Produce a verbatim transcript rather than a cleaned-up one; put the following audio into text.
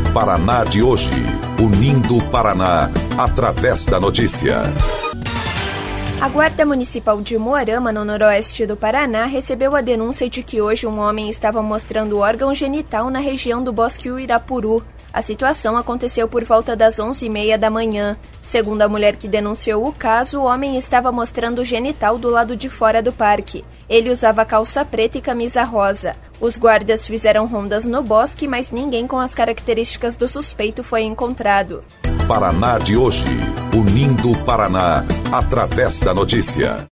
Paraná de hoje, unindo o Paraná através da notícia. A Guarda Municipal de Umuarama, no noroeste do Paraná, recebeu a denúncia de que hoje um homem estava mostrando órgão genital na região do Bosque Uirapuru. A situação aconteceu por volta das onze e meia da manhã. Segundo a mulher que denunciou o caso, o homem estava mostrando o genital do lado de fora do parque. Ele usava calça preta e camisa rosa. Os guardas fizeram rondas no bosque, mas ninguém com as características do suspeito foi encontrado. Paraná de hoje, unindo o Paraná através da notícia.